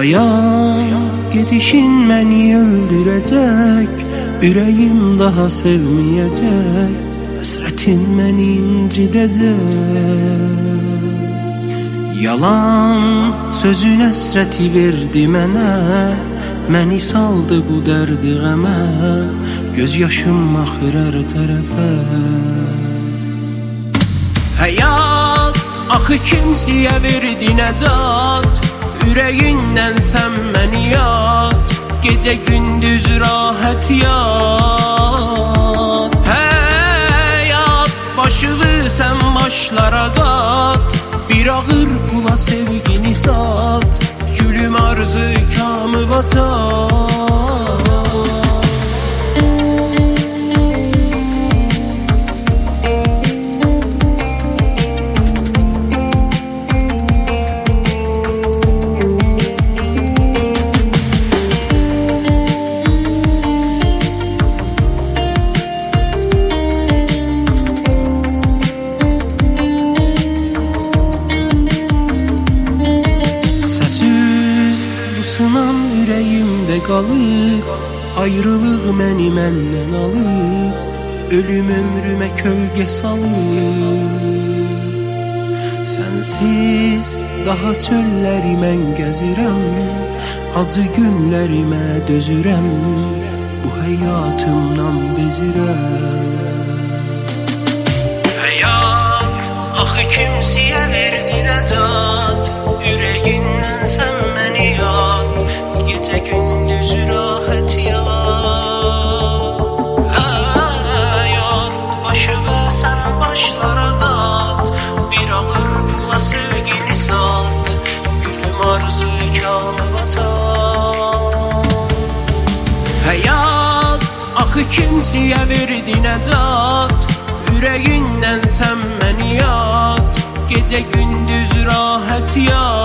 Dayan, gedişin məni öldürəcək, ürəyim daha sevməyəcək, həsrətin məni incidəcək. Yalan sözün həsrəti verdi mənə, məni saldı bu dərdi qəmə, göz yaşım axır hər tərəfə. Həyat axı kimsiyə verdi nəcat, ürəyindən sən məni yat, gecə gündüz rahat yat. Həyat başığı sən başlara qat, bir ağır pula sevgini sat, gülüm arzu kamı batar. Sınan ürəyimdə qalıb, ayrılıq məni məndən alıb, ölüm ömrümə kölgə salıb. Sənsiz daha çölləri mən gəzirəm, acı günlərimə dözürəm, bu həyatımdan bezirəm. Həyat axı kimsiyə verdi nəcat, ürəyindən sən məni yat, gecə gündüz rahat yat. Həyat başığı sən başlara qat, bir ağır pula sevgini sat, gülüm arzu kamı batar. Həyat axı kimsiyə verdi nəcat, ürəyindən sən məni yat, gecə gündüz rahat yat.